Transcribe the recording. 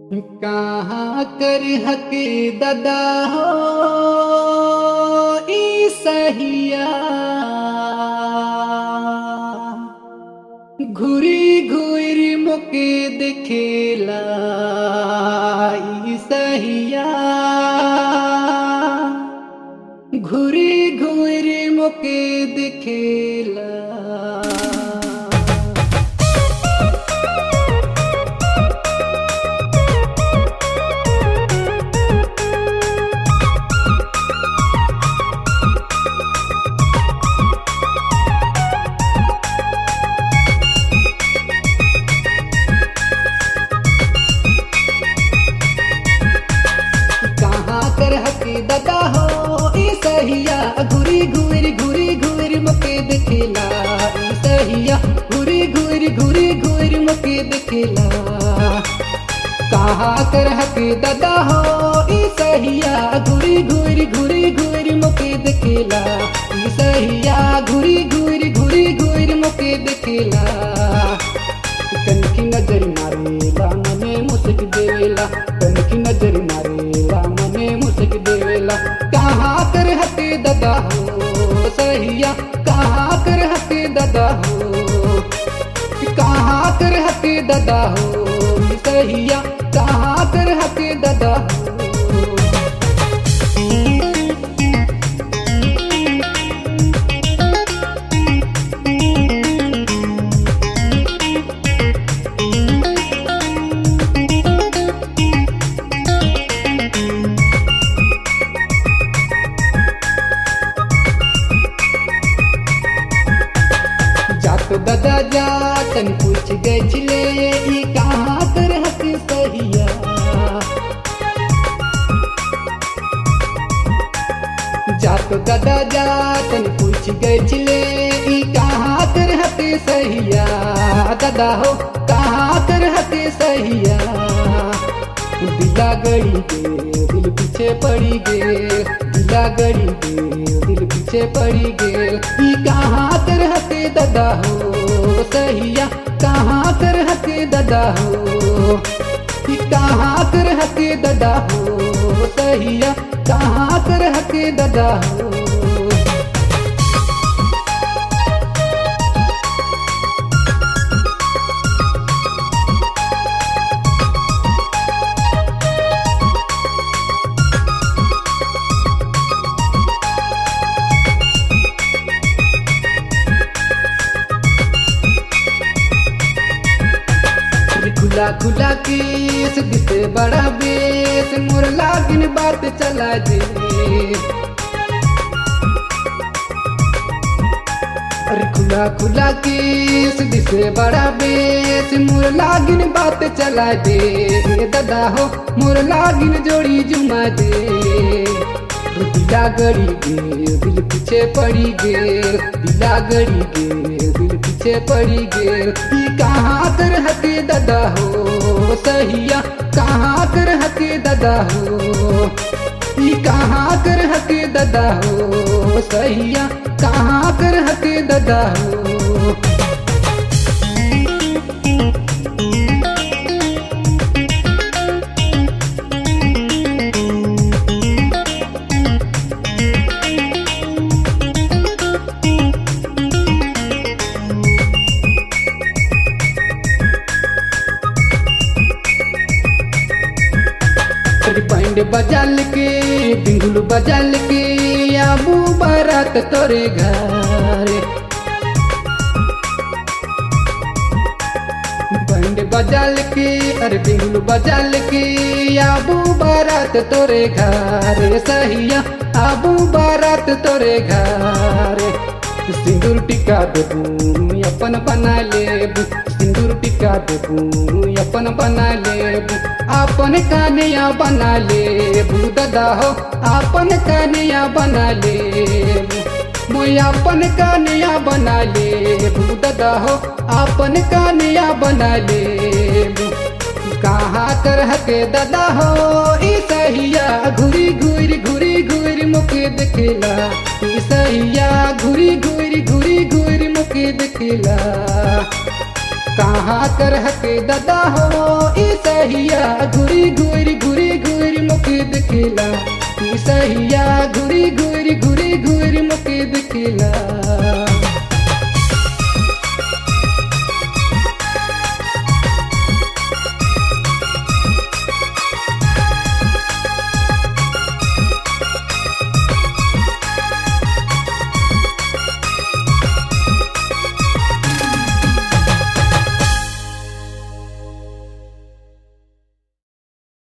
कहाँ कर हके ददा हो ई सहिया घुरी घुरी मुके दिखेला ई सहिया घुरी घुरी मुके दिखेला। ददा हो ई सहिया घुरी घुरी मुके दिखेला ई सहिया घुरी घुरी मुके दिखेला। कहाँ कर हके ददा हो ई सहिया घुरी घुरी मुके दिखेला ई सहिया घुरी घुरी मुके दिखेला। कनकी नजर मारेला मने मुस्क देवेला कनकी नजर मारेला मने मुस्क देवेला। कहाँ कर हके ददा हो सहिया कहाँ कर हके ददा हो कहाँ कर हके ददा हो सहिया कहाँ कर हके ददा हो। ददा जा तन पूछ गए ई कहाँ कर हके सहिया जात ददा जा तन पूछ गए ई कहाँ कर हके सहिया। ददा हो कहाँ कर हके सहिया दिला गड़ी गे दिल पीछे पड़ी गे दिला गड़ी गे दिल पीछे पड़ी गे। ई कहाँ कर हके ददा हो सहिया कहाँ कर हके ददा हो ई कहाँ कर हके ददा हो सहिया कहाँ कर हके ददा हो। खुला खुला केस दिसे बड़ा बेस मोर लागिन बात चला दे। अरे खुला खुला केस दिसे बड़ा बेस मोर लागिन बात चला दे। ददा हो मोर लागिन जोड़ी जुमा दे। दिला गड़ी गे दिल पीछे पड़ी गे दिला गड़ी गे दिल पीछे पड़ी गे। ई कहाँ कर हके ददा हो सहिया कहाँ कर हके ददा हो ई कहाँ कर हके ददा हो सहिया कहाँ कर हके ददा हो। बैंड बजाल के बिंगुल बजाल के आबू बारात तोरे घर। बैंड बजाल के अरे बिंगुल बजाल के आबू बारात तोरे घर सहिया आबू बारात तोरे घर। सिंदूर टिका देबू अपन बना लेबू सिंदूर टिका देबू अपन बना लेबू अपन कानिया बना लेबू। ददा हो अपन कानिया बना लेबू मोय अपन कानिया बना लेबू। ददा हो अपन कानिया बना लेबू। कहाँ कर हके ददा हो ई सहिया घुरी घुरी मुके दिखेला ई सहिया घुरी घुरी मुके दिखेला। कहाँ कर हके दादा हो ई सहिया घुरी घुरी घुरी घुरी मुके दिखला ई सहिया घुरी घुरी घुरी घुरी मुके दिखला।